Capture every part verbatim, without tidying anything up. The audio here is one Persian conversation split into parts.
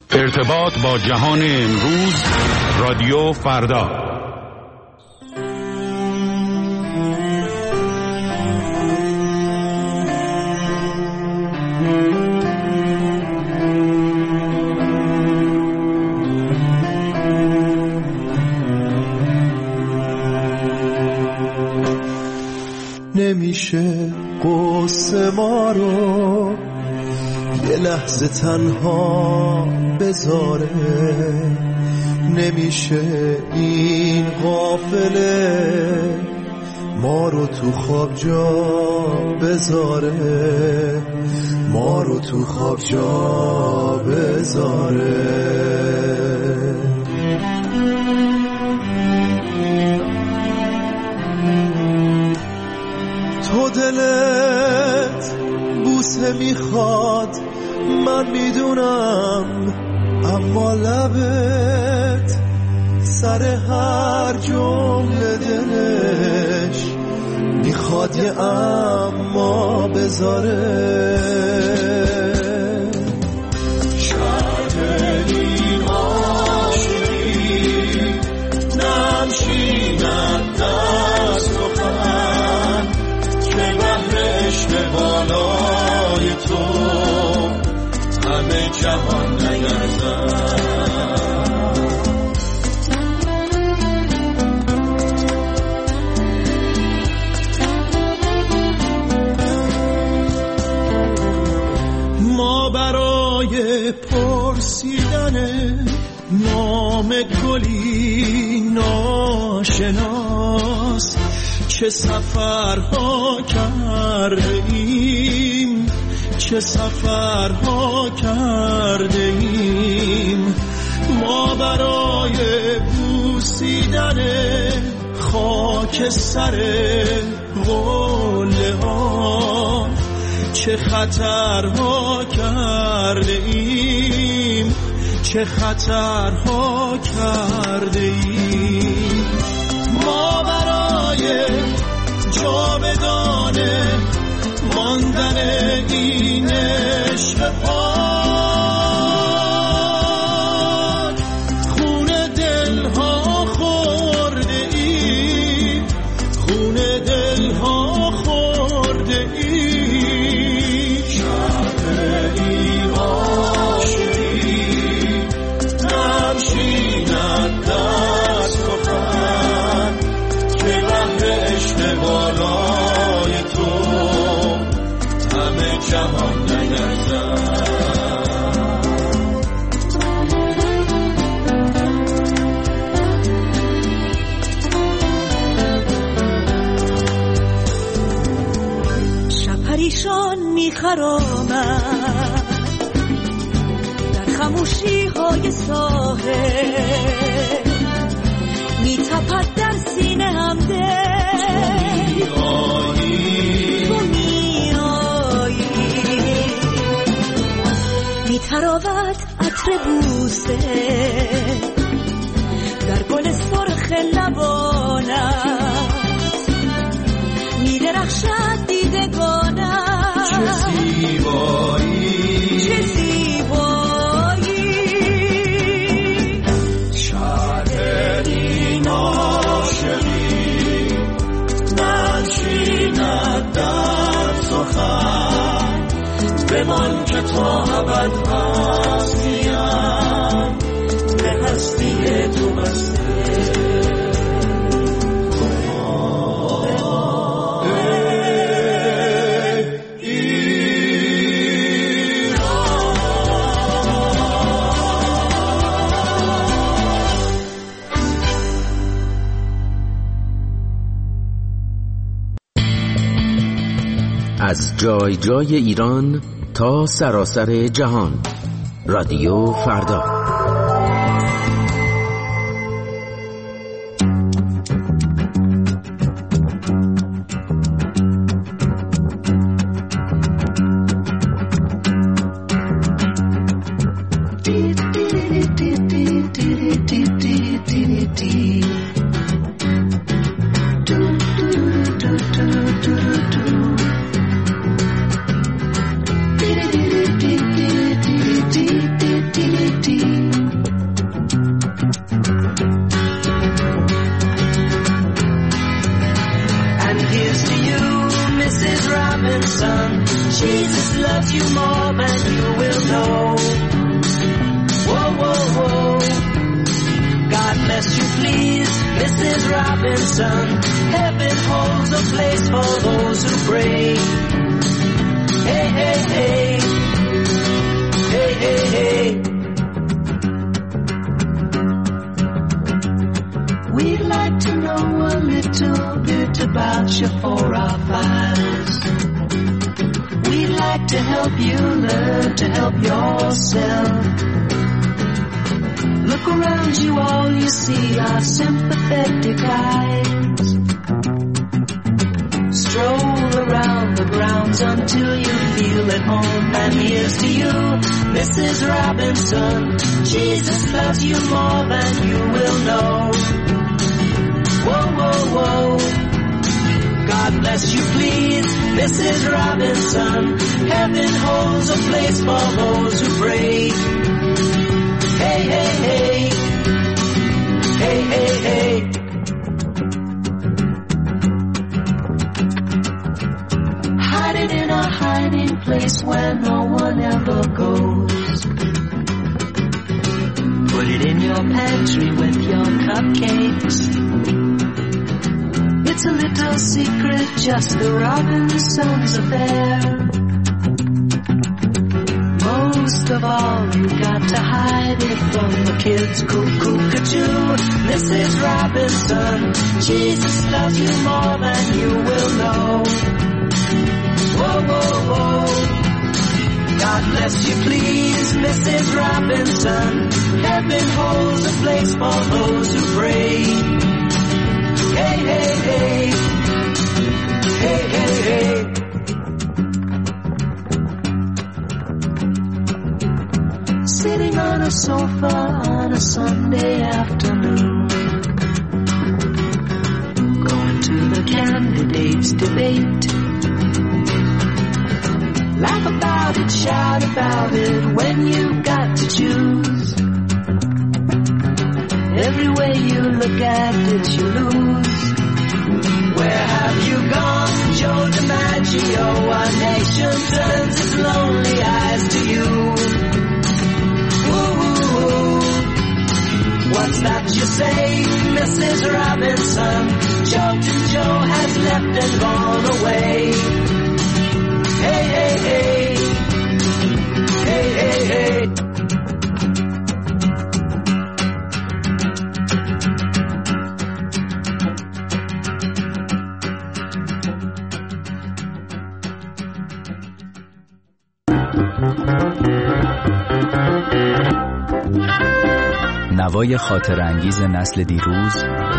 ارتباط با جهان امروز، رادیو فردا. نمیشه قصه ما رو یه لحظه تنها بذاره، نمیشه این غافله ما رو تو خواب جا بذاره، ما رو تو خواب جا بذاره. تو دلت بوسه میخواد من میدونم، اما لبت سر هر جمله دلش میخواد یه اما بذاره. شاید این عاشقی نمشیند دست و خند که بهر عشق بالای تو همه جهان نگردد. ما برای پرسیدن نام گلی ناشناس چه سفرها کرده ایم، چه سفرها کرده ایم. ما برای بوسیدن خاک سر قله ها چه خطرها کرده ایم، چه خطرها کرده ایم. ما برای جاودان ماندن این عشق پاک خون دلها خورده ایم، خون دلها خورده ایم. شب این عاشقی نمشیند دست و خند که بهر عشق بالای تو همه جهان نگردد. شب پریشان میخرامد در خموشی های ساحل، میتپد در سینه هم دل تو میایی، میتراود عطر بوسه در گل سرخ لبانت، میدرخشد دیدگانت. چه زیبایی، چه زیبایی. شاید این عاشقی ننشیند در سخن بمان که تا ابد هستیم به هستی تو بسته. از جای جای ایران تا سراسر جهان، رادیو فردا. دی know. Whoa, whoa, whoa. God bless you, please, Missus Robinson. Heaven holds a place for those who pray. Hey, hey, hey. Hey, hey, hey. We'd like to know a little bit about you for our files. We'd like to help you learn to help yourself. Look around you, all you see are sympathetic eyes. Stroll around the grounds until you feel at home. And here's to you, Missus Robinson. Jesus loves you more than you will know. Whoa, whoa, whoa. God bless you, please, Missus Robinson. Heaven holds a place for those who pray. Hey, hey, hey. Hey, hey, hey. Hide it in a hiding place where no one ever goes. Put it in your pantry with your cupcakes. It's a little secret, just the Robinsons affair. Most of all, you got to hide it from the kids. Cuckoo-ca-choo, Missus Robinson. Jesus loves you more than you will know. Whoa, whoa, whoa. God bless you, please, Missus Robinson. Heaven holds a place for those who pray. Hey, hey, hey. Hey, hey, hey. Sitting on a sofa on a Sunday afternoon, going to the candidates' debate. Laugh about it, shout about it when you've got to choose. Every way you look at it, you lose. Where have you gone, Joe DiMaggio? Our nation turns its lonely eyes to you. Ooh, what's that you say, Missus Robinson? Joltin' Joe has left and gone away. Hey, hey, hey. Hey, hey, hey. نوای خاطر انگیز نسل دیروز،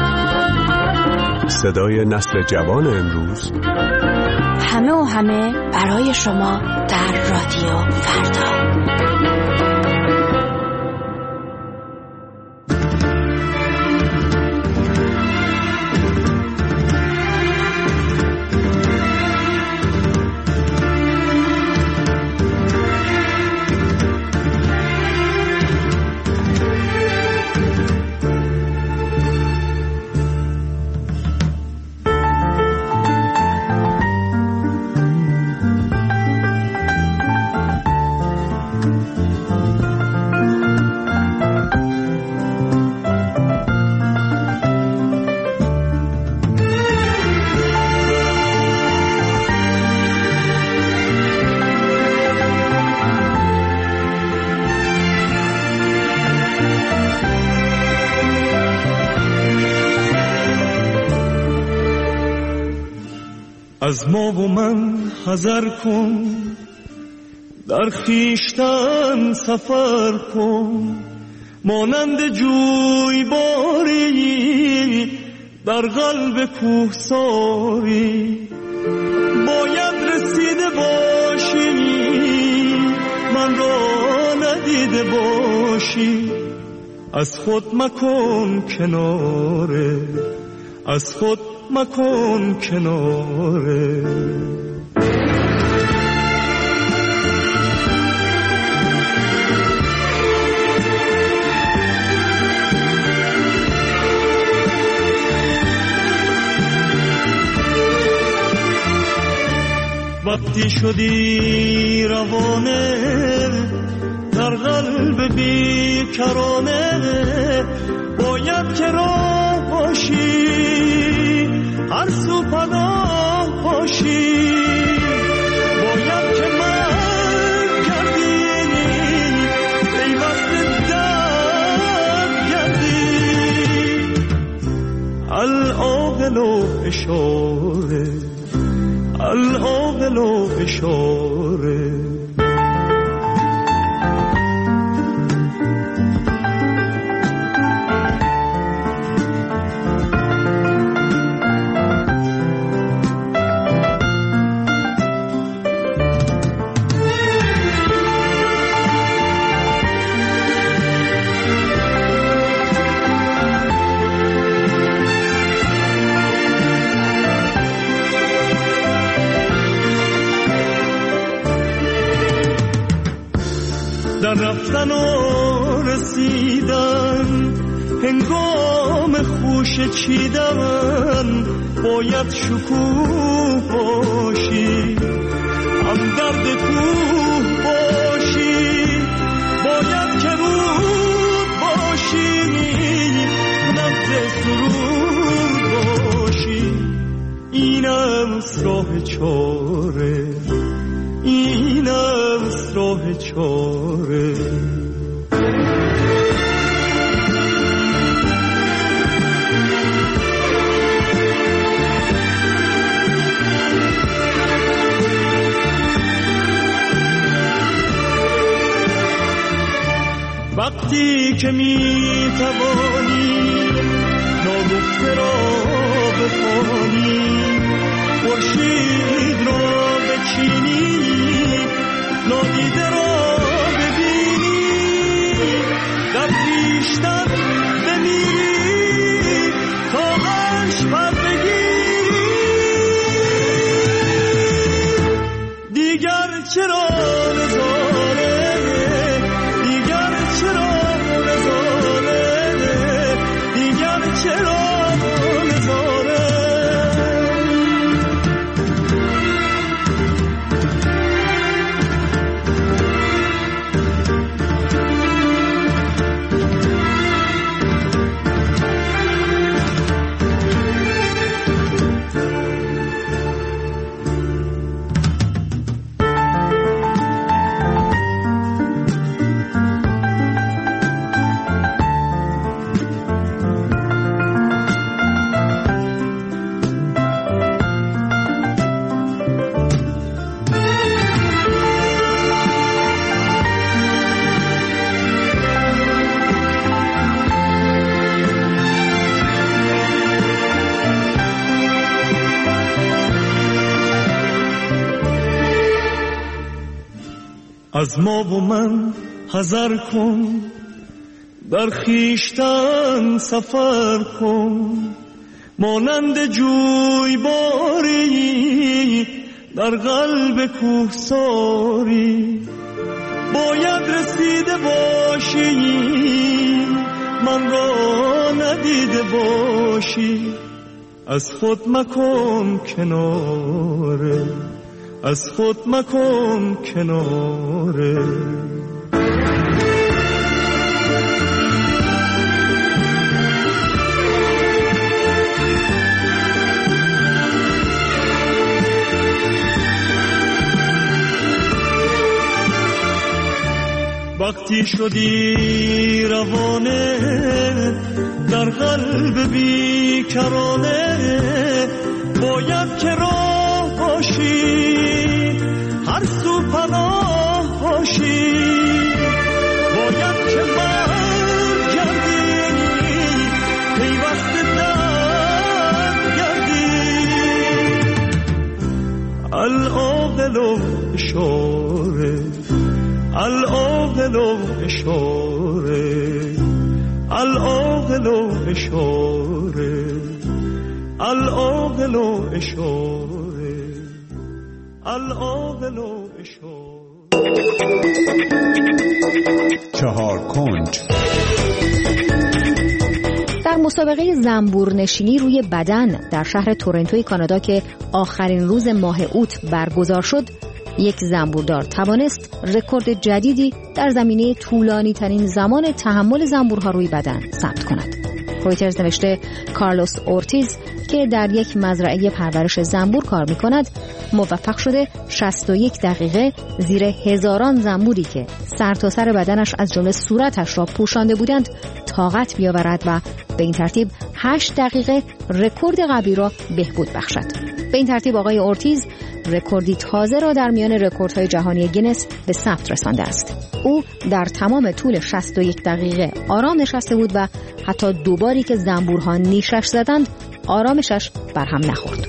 صدای نسل جوان امروز، همه و همه برای شما در رادیو فردا. از ما و من حذر کن، در خویشتن سفر کن، مانند جویباری در قلب کوهساری. باید رسیده باشی، من را ندیده باشی. از خود مکن کناره، از خود مکن کناره. وقتی شدی روانه بیکرانه باید که راه باشی، هر سو پناه باشی، باید که من گردی پیوست درد گردی. العاقل و اشاره، العاقل و اشاره. در رفتن و رسیدن هنگام خوش چیدن باید شکوه باشی، هم درد کوه باشی، باید که رود باشی، نبض سرود باشی. اینم راه چاره، اینم راه چاره. وقتی که می توانی ناگفته را بخوانی، خورشید را بچینی، نادیده را ببینی، در پیشتر بمیری تا عرش پر بگیری. دیگر چرا نزاره، دیگر چرا نزاره، دیگر چرا نزاره. از ما و من حذر کن، در خیشتن سفر کن، مانند جوی باری در قلب کوهساری. باید رسیده باشی، من را ندیده باشی. از خود مکن کناره، از خود مکن کناره. وقتی شدی روانه در قلب بیکرانه، باید که راه باشی، هر سو پناه باشی. باید که برگردی پیوست درد گردی. العاقل و اشاره، العاقل و اشاره، العاقل و اشاره، العاقل و اشاره، العاقل و اشاره. چهار کنج. در مسابقه زنبور نشینی روی بدن در شهر تورنتوی کانادا که آخرین روز ماه اوت برگزار شد، یک زنبوردار توانست رکورد جدیدی در زمینه طولانی ترین زمان تحمل زنبورها روی بدن ثبت کند. رویترز نوشته کارلوس اورتیز که در یک مزرعه پرورش زنبور کار می‌کند، موفق شده شصت و یک دقیقه زیر هزاران زنبوری که سر تا سر بدنش از جمله صورتش را پوشانده بودند طاقت بیاورد و به این ترتیب هشت دقیقه رکورد قبلی را بهبود بخشد. به این ترتیب آقای اورتیز رکوردی تازه را در میان رکوردهای جهانی گینس به ثبت رسانده است. او در تمام طول شصت و یک دقیقه آرام نشسته بود و حتی دوباری که زنبورها نیشش زدند آرامشش برهم نخورد.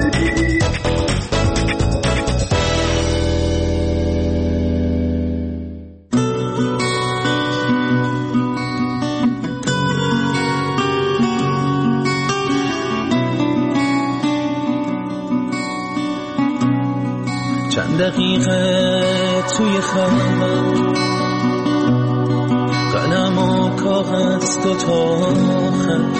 چند دقیقه توی خلوت قلم و کاغذ دو تا خط،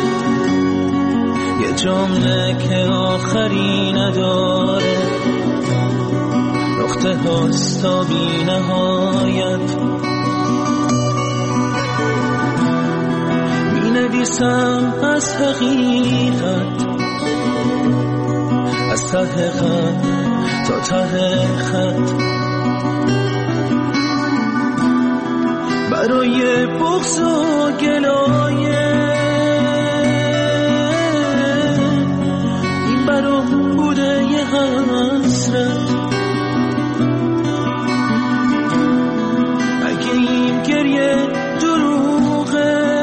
یه جمله که آخری نداره، نقطه هاست تا بی نهایت، می نویسم از حقیقت، از ته خط تا ته خط، برای بغض و گلایه این برام بوده یه حسرت. اگه این گریه دروغه،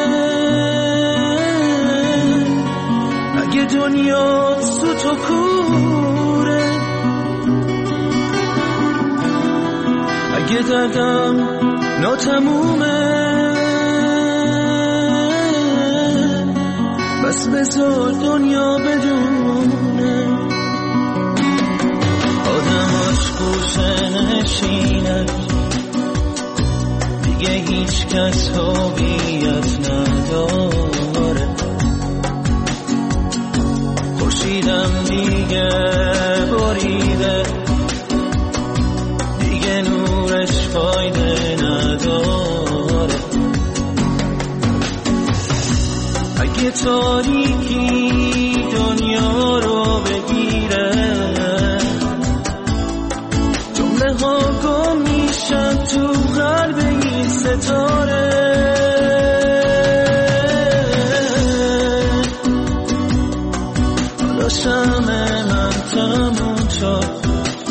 اگه دنیا سوت و کوره، اگه دردم ناتمومه، بس بذار دنیا بدونه آدماش گوشه نشینن، دیگه هیچ کس هویت نداره، خورشیدم دیگه بریده، دیگه نورش فایده نداره. اگه تاریکی دنیا رو بگیره، جمله ها گم میشن تو قلب این ستاره، حالا شمع من تموم شد،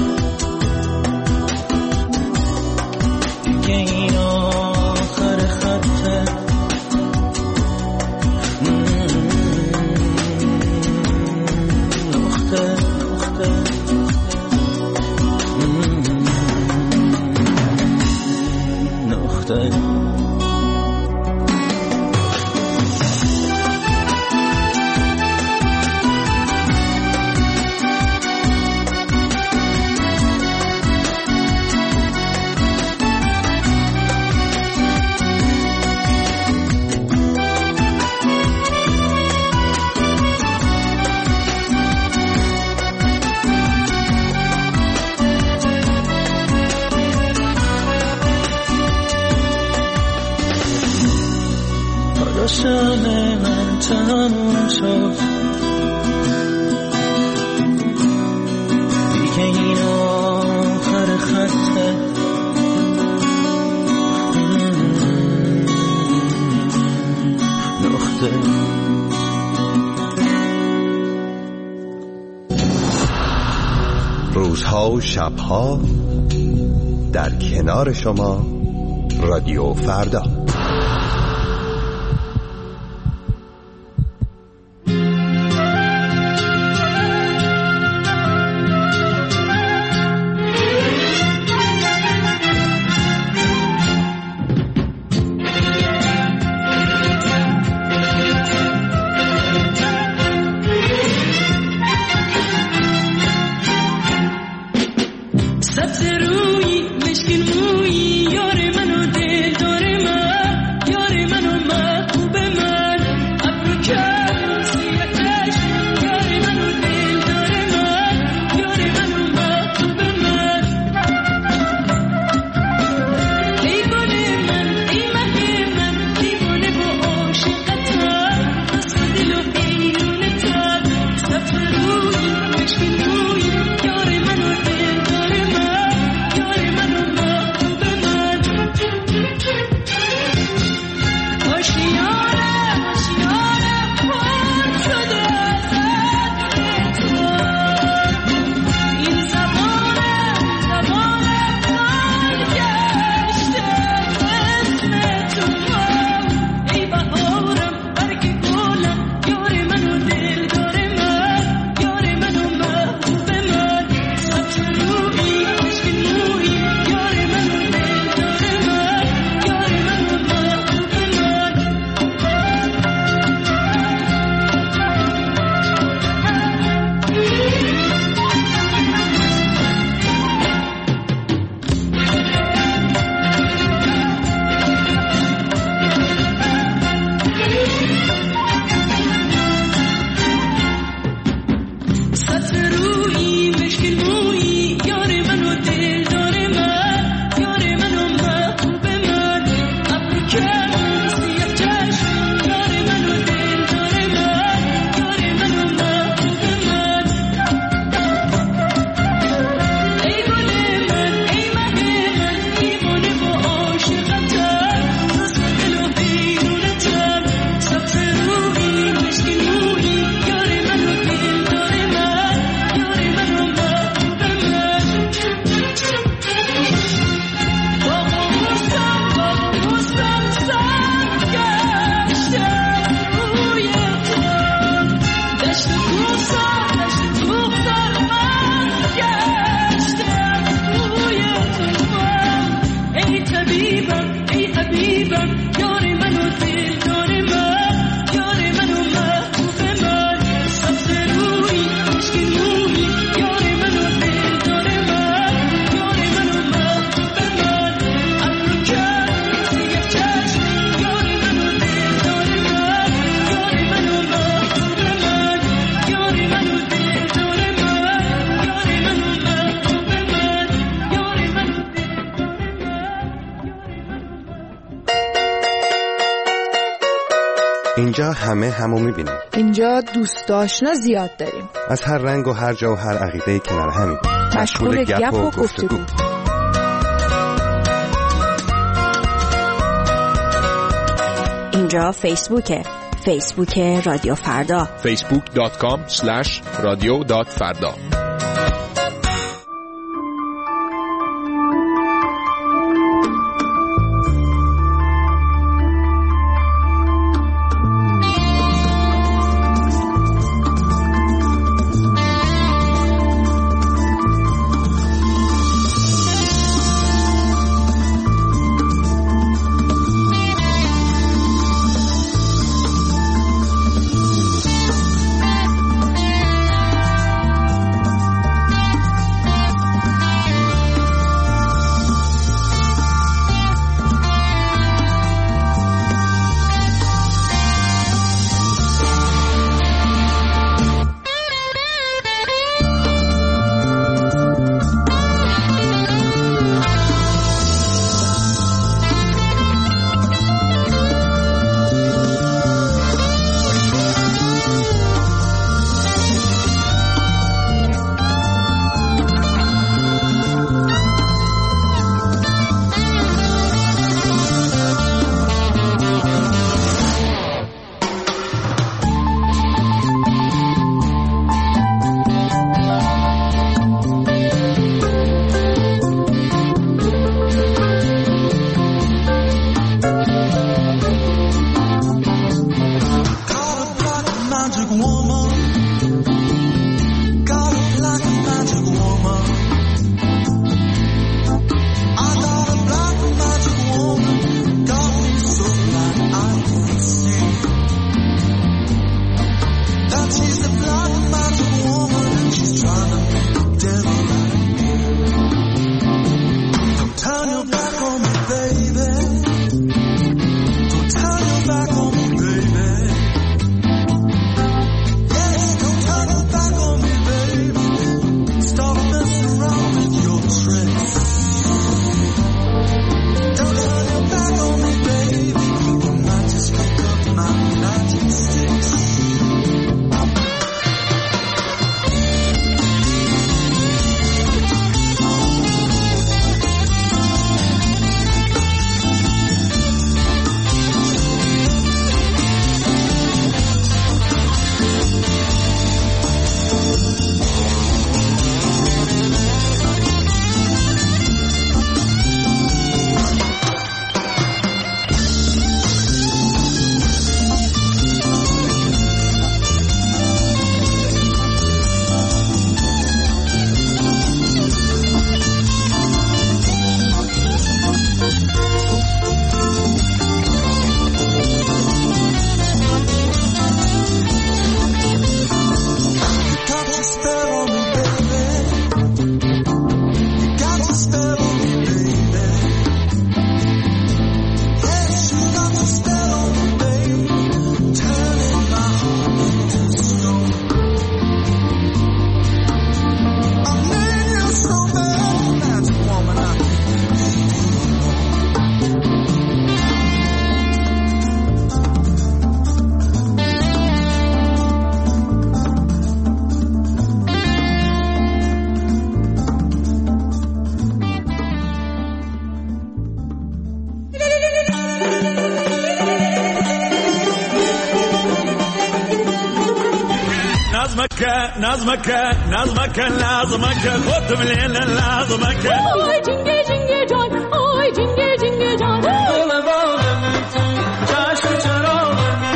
شمع من تموم شد، دیگه این آخر خطه، نقطه. روزها و شبها در کنار شما رادیو فردا. سبز روی مشکل موی یار منو دل داره من، طبیبم یار منو دل دار من یار منو محبوب من سبز روی عشق موی یار منو دل دار من یار منو محبوب من ابرو کرد سیاه چشم یار منو دل دار من یار منو محبوب من یار منو دل دار من یار منو محبوب من یار منو اینجا همه همو میبینیم. اینجا دوست آشنا زیاد داریم. از هر رنگ و هر جا و هر عقیده کنار همیم. مشغول گپ و گفتگو. اینجا فیسبوکه. فیسبوک رادیو فردا. فیسبوک دات کام اسلش رادیو دات فردا. نظمك نظمك لازمك خد من الليل لازمك آی جنگه جنگه جان آی جنگه جنگه جان دل باغم چشم چراغم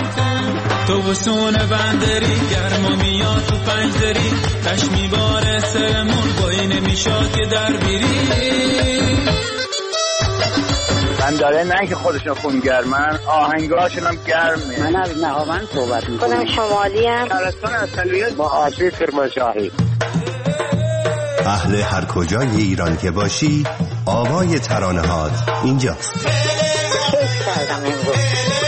تو بسون بندری گرما میاد تو پنجدری تش میباره سرمون بایی نمیشاد که در بیری خواندن داره، نه که خودشون خونگرمن، آهنگاشون هم گرمه. من از نهاوند صحبت میکنم. خودم شمالی ام. شهرستان اصلیت با آسیب کرمانشاهی. اهل هر کجای ایران که باشی، آوای ترانه‌هات اینجاست. کیف کردم امروز.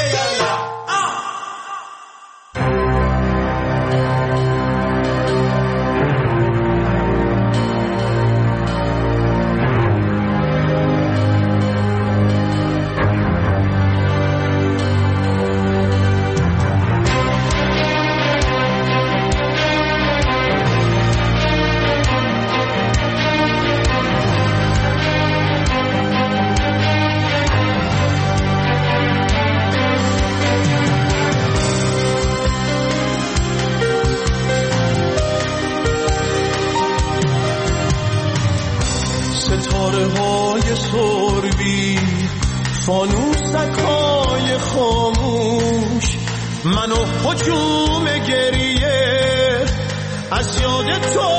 فانوسکای خاموش منو هجوم گریه از یاد تو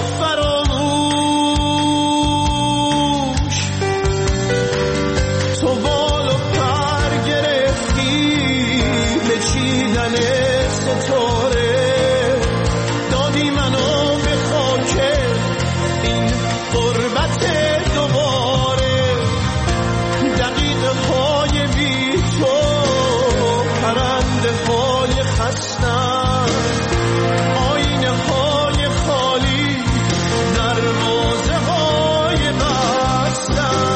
فراموش. تو بال و پر گرفتی به چیدن ستاره، دادی منو به خاک این غربت دوباره. دقیقه های بی تو پرنده های خستن، آینه های خالی دروازه های بستن.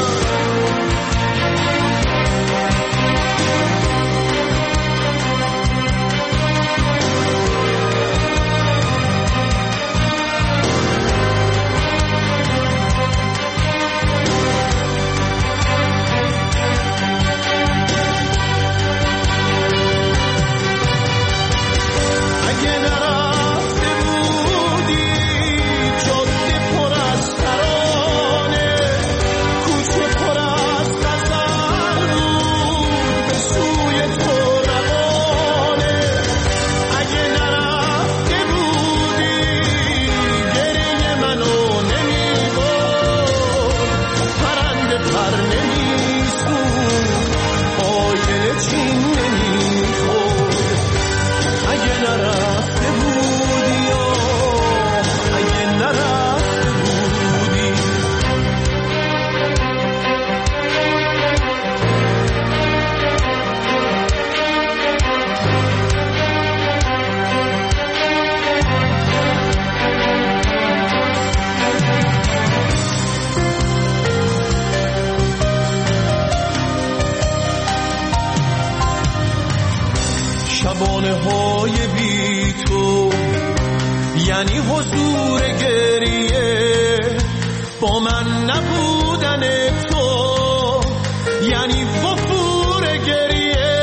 شبانه های بی تو یعنی حضور گریه، با من نبودن تو یعنی وفور گریه.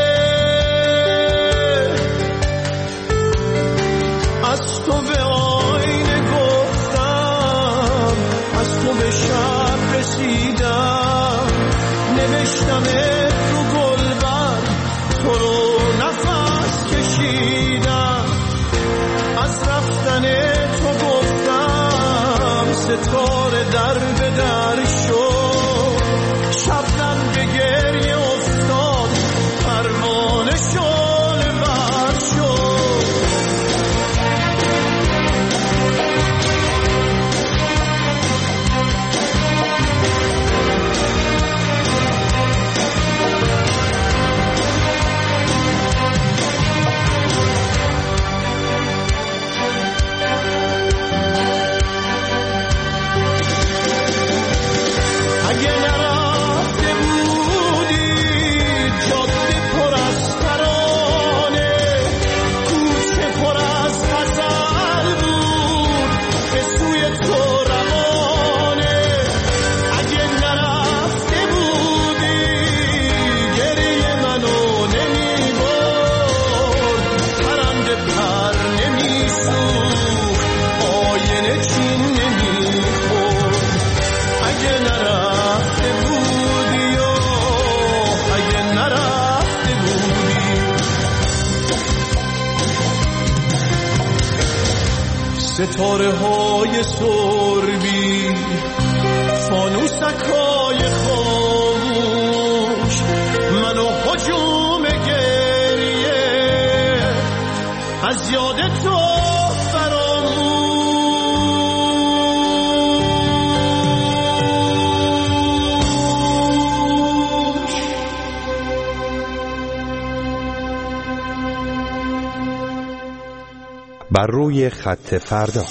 از تو به آینه گفتم، از تو به شب رسیدم، نوشتم رو گلبر تو رو نفس کشیدم. از رفتن تو گفتم ستاره در به در شد، شبنم به گریه افتاد پروانه شعله ور شد. ستاره های سربی، فانوسک های خاموش یاد تو بر روی خط فردا.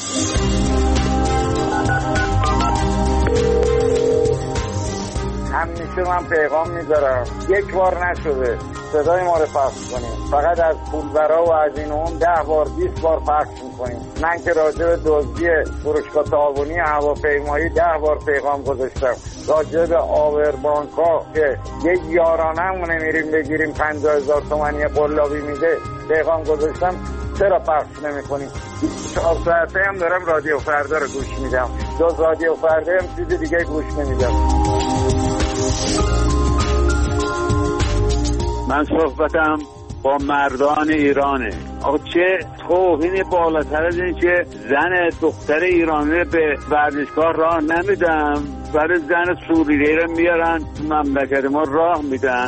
همیشه من پیغام میذارم، یک بار نشده صدای ما رو پخش کنیم، فقط از پولبرا و از این اون ده بار بیست بار پخش میکنیم. من که راجع به دزدی فروشگاه تعاونی هواپیمایی ده بار پیغام گذاشتم، راجع به آوربانک ها که یک یارانه میریم بگیریم پنجاه هزار تومانی قلابی میده پیغام گذاشتم. چرا پخش نمی کنیم؟ چهار ساعته هم دارم رادیو فردا رو گوش میدم، جز رادیو فردا هم چیز دیگه گوش نمیدم. من صحبتم با مردان ایرانه. آخه چه توهین بالاتر از این که زن دختر ایرانی به ورزشگاه راه نمیدن، برای زن سوریه رو میارن مملکت ما راه میدن.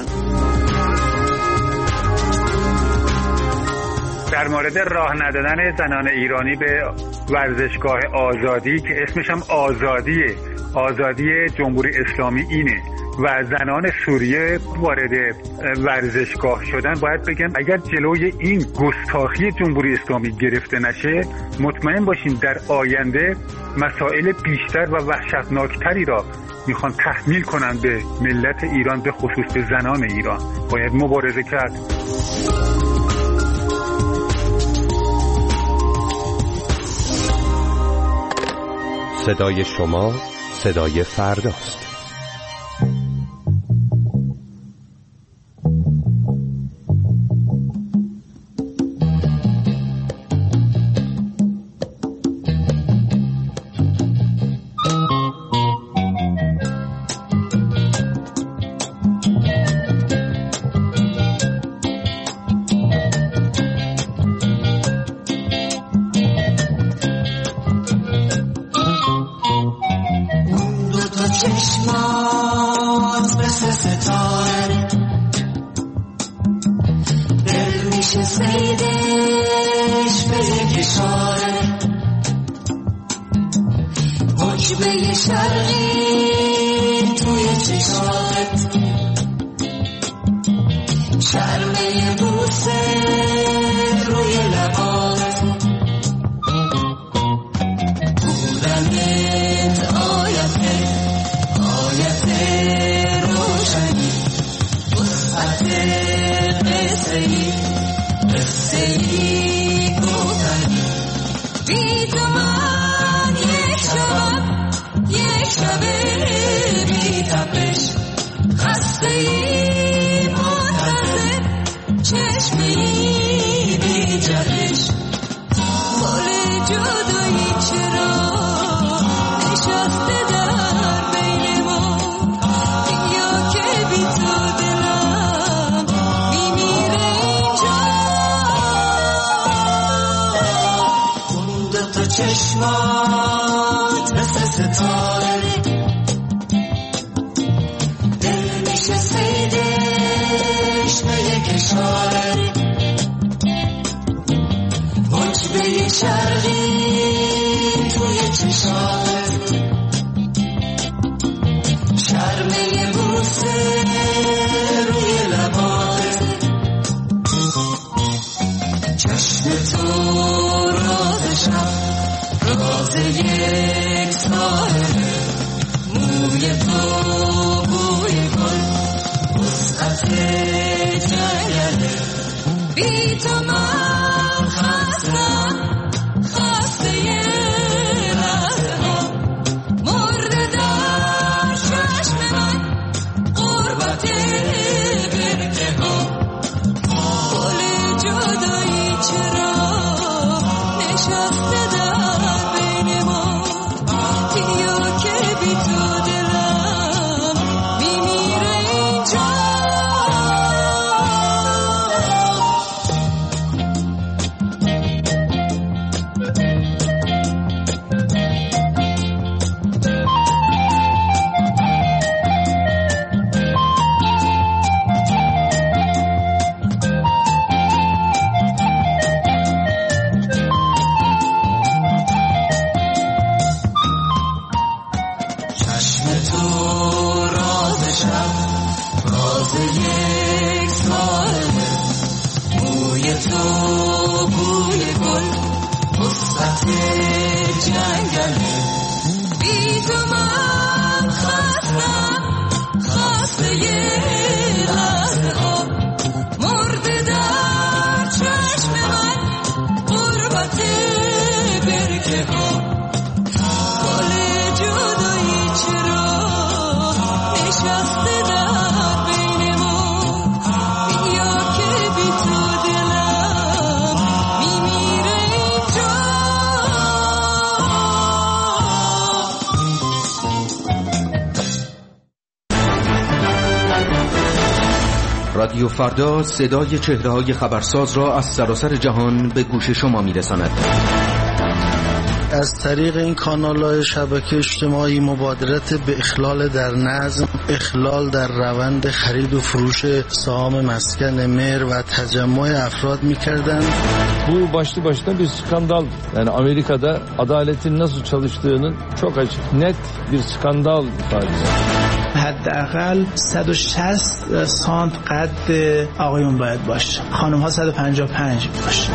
در مورد راه ندادن زنان ایرانی به ورزشگاه آزادی که اسمش هم آزادیه، آزادی جمهوری اسلامی اینه و زنان سوریه وارد ورزشگاه شدن، باید بگم اگر جلوی این گستاخی جمهوری اسلامی گرفته نشه، مطمئن باشین در آینده مسائل بیشتر و وحشتناکتری را میخوان تحمیل کنن به ملت ایران، به خصوص به زنان ایران. باید مبارزه کرد. صدای شما صدای فرداست. چشمات مثل ستاره دل میشه سیدش به یک اشاره حجبه شرقی توی چشمات شرمه بوسه روی لبات بودنت آیته آیت روشنی وسعت قصه‌ای قصه‌ای گفتنی بی تو من یک شب یک شب بی تپش خسته‌ای منتظر چشمه‌ای بی جهش گل جدایی چرا نشسته در بین ما یا که بی تو دلم میمیره اینجا اون دوتا چشمات مثل ستاره دل میشه سیدش به یک اشاره حجبه شرقی توی چشات شرمه بوسه روی لبات چشم تو راز شب راز یک ساحل موی تو بوی گل وسعت جنگل بی تو من خستم خسته یه لحظه ها مرده در چشم من قربت برکه ها گل جدایی چرا نشسته در بین ما یا که بی تو دلم میمیره اینجا رادیو فردا صدای چهره‌های خبرساز را از سراسر جهان به گوش شما می‌رساند. از طریق این کانال‌های شبکه اجتماعی مبادرت به اخلال در نظم، اخلال در روند خرید و fıruş سهام مسکن مهر و تجمع افراد می‌کردند. Bu başlı başına bir skandal. Yani Amerika'da adaletin nasıl çalıştığının çok açık, net bir skandal ifadesi. حداقل صد و شصت سانت قد آقایون باید باشه. خانم‌ها صد و پنجاه و پنج باشه.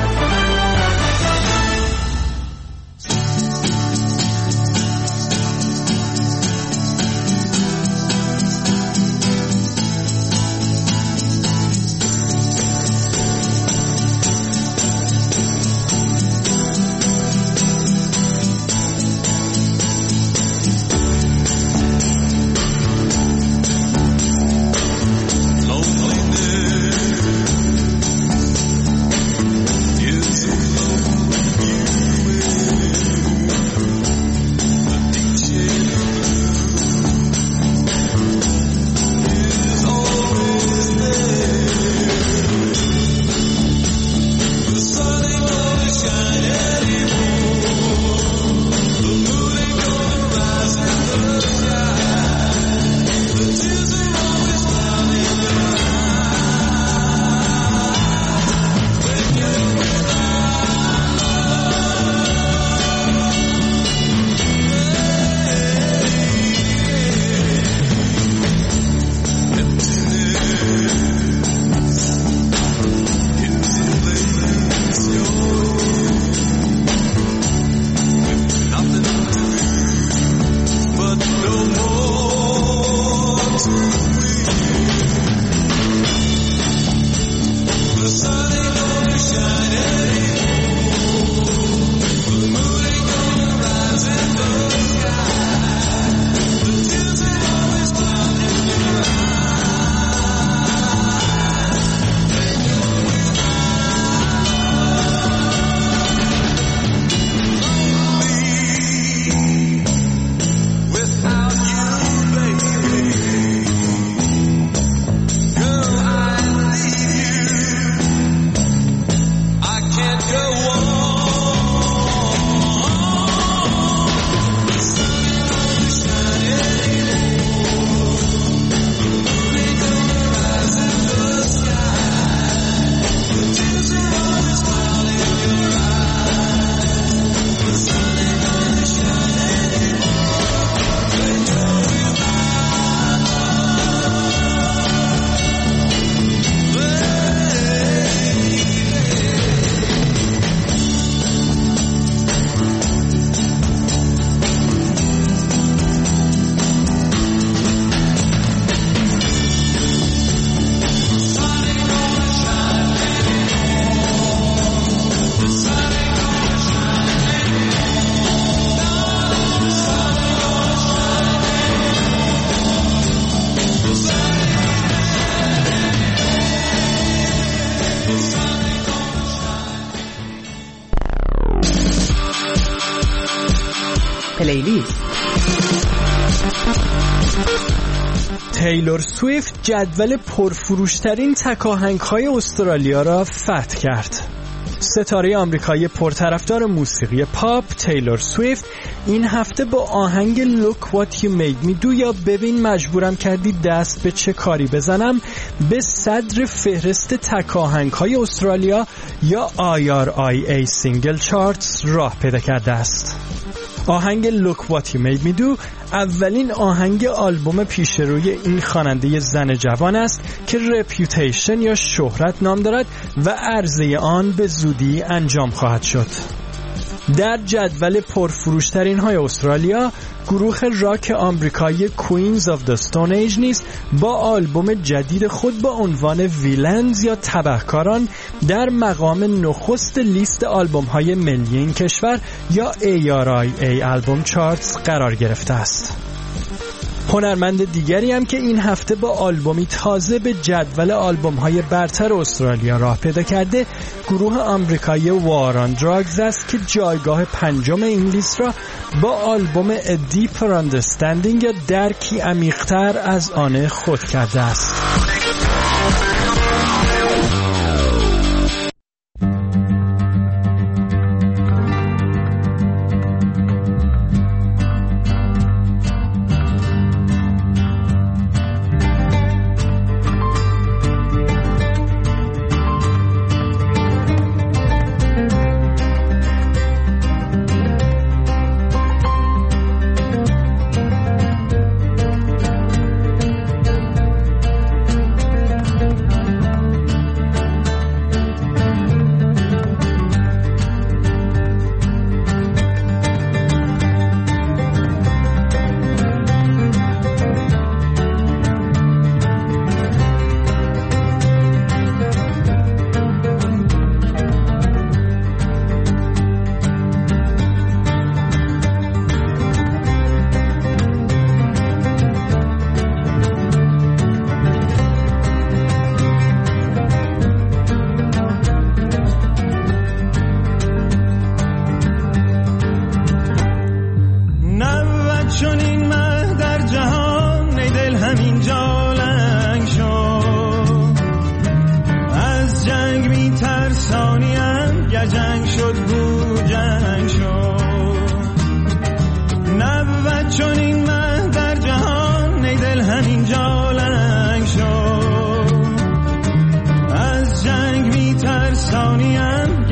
پلیلیست. تیلور سویفت جدول پرفروشترین تکاهنگ‌های استرالیا را فتح کرد. ستاره آمریکایی پرطرفدار موسیقی پاپ تیلور سویفت این هفته با آهنگ Look What You Made Me Do یا ببین مجبورم کردی دست به چه کاری بزنم به صدر فهرست تکاهنگ‌های استرالیا یا آی آر آی ای سینگل چارتس راه پیدا کرده است. آهنگ Look What You Made Me Do اولین آهنگ آلبوم پیشروی این خواننده زن جوان است که رپیوتیشن یا شهرت نام دارد و عرضه آن به زودی انجام خواهد شد. در جدول پرفروشترین های استرالیا گروه راک آمریکایی Queens of the Stone Age نیز با آلبوم جدید خود با عنوان ویلنز یا تبهکاران در مقام نخست لیست آلبوم های ملی این کشور یا ای آر آی ای آلبوم چارتس قرار گرفته است. هنرمند دیگری هم که این هفته با آلبومی تازه به جدول آلبوم‌های برتر استرالیا راه پیدا کرده گروه آمریکایی War on Drugs است که جایگاه پنجم این لیست را با آلبوم A Deeper Understanding یا درکی عمیق‌تر از آن خود کرده است.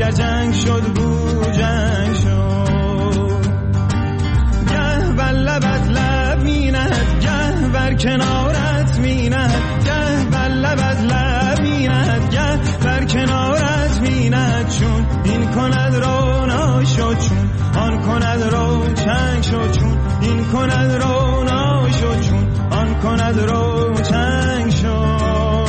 گر جنگ شد بو جنگ شد. گه بر لبت لب می نهد گه بر کنارت می نهد گه بر لبت لب می نهد گه بر کنارت می نهد. چون این کند رونا شد چون آن کند رو چنگ شد چون این کند رونا شد چون آن کند رو چنگ شد.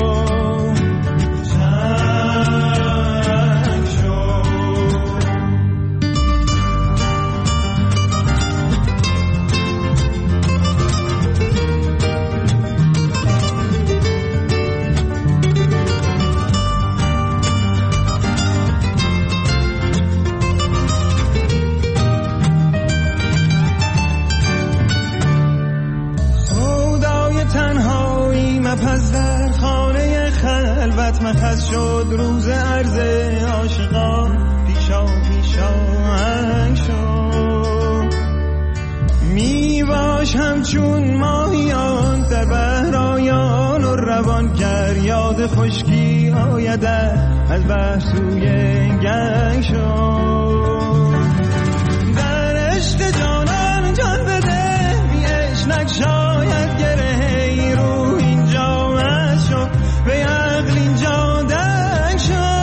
پس در خانه خلوت مخز شد روز عرض عاشقان پیشا پیشا هنگ شد. می باش همچون ماهیان در بهرایان و روان گر یاد خشکی آید از بحر سوی گنگ شد. در عشق جانان جان بده بی عشق شاید گره رو اینجا شد به عقل اینجا دنگ شد.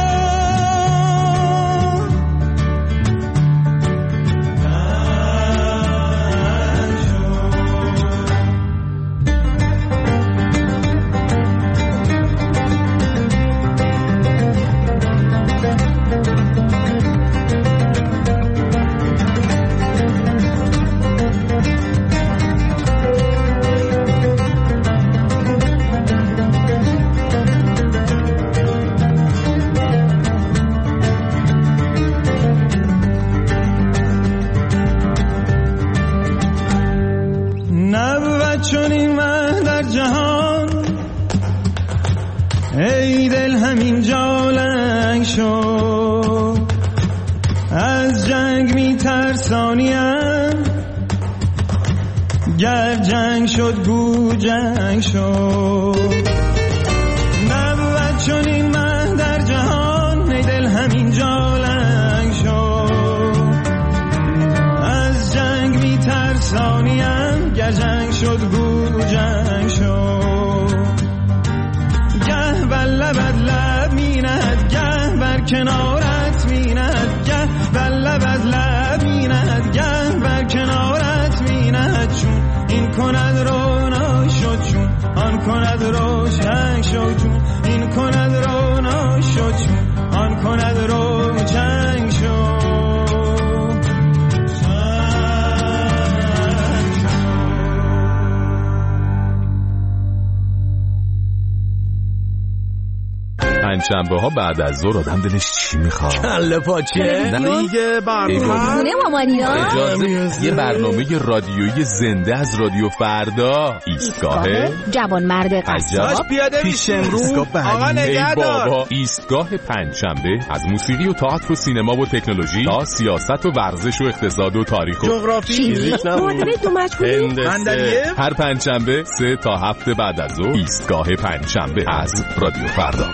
چون این مه در جهان ای دل همین جا لنگ شد. از جنگ می ترسانیم گر جنگ شد گو جنگ شد. نبود چون این مه در جهان ای دل همین جا لنگ شد. از جنگ می ترسانیم گر جنگ شد گو جنگ شد. گه بر لبت لب می نهد گه بر کنارت می نهد گه بر لبت لب می نهد گه بر کنارت می نهد. چون این کند رونا شد چون آن کند روشن شد چون این کند رونا شد چون آن کند روشن شد. پنجشنبه ها بعد از ظهر آدم دلش چی میخواد؟ کله پاچه؟ نه دیگه برنامه اجازه یه برنامه رادیویی زنده از رادیو فردا. ایستگاه جوان مرد قصاب پیاده پیش امروز آقا نگهدار. بابا ایستگاه پنجشنبه از موسیقی و تئاتر و سینما و تکنولوژی تا سیاست و ورزش و اقتصاد و تاریخ و جغرافی هر پنجشنبه سه تا هفته بعد از ظهر ایستگاه پنجشنبه از رادیو فردا.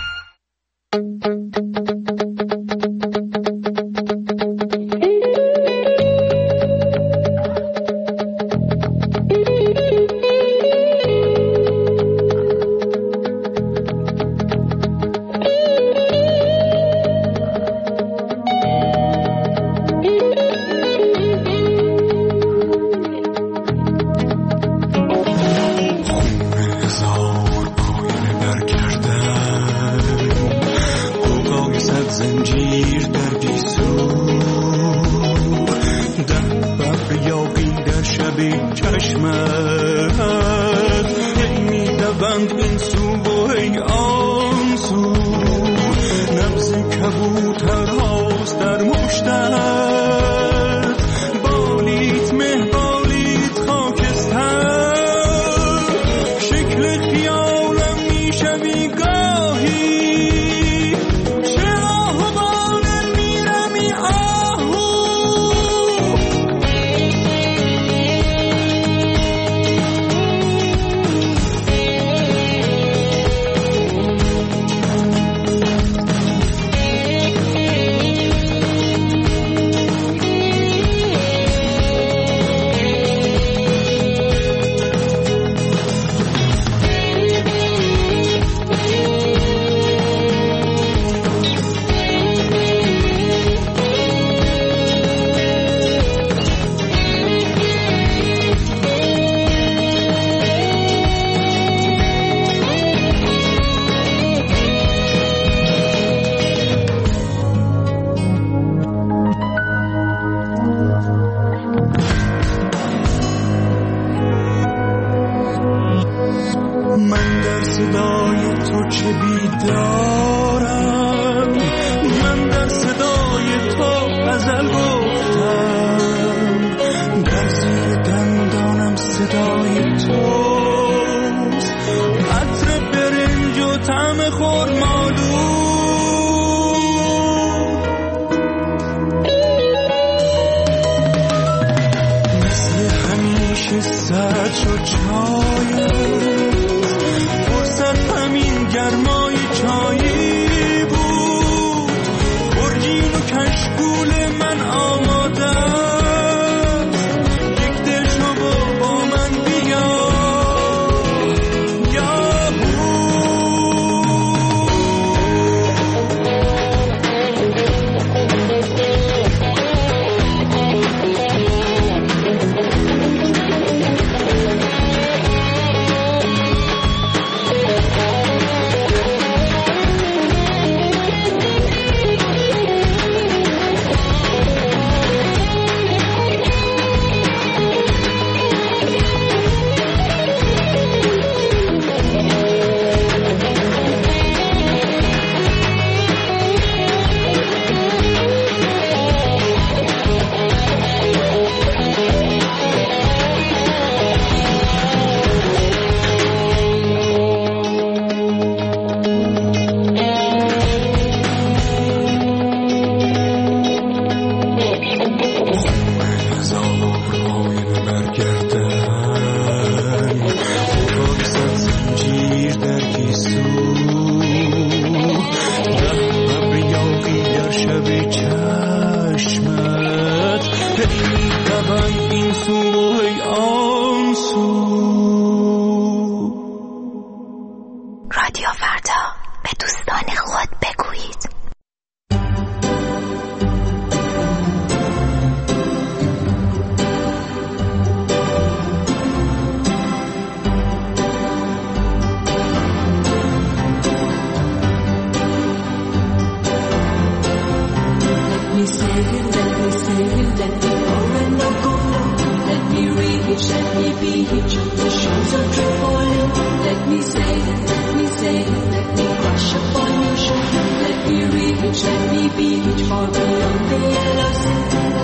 far beyond the yellow sea.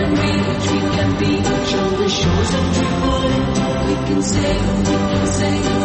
Show the shores of Tripoli. We can sail, we can sail.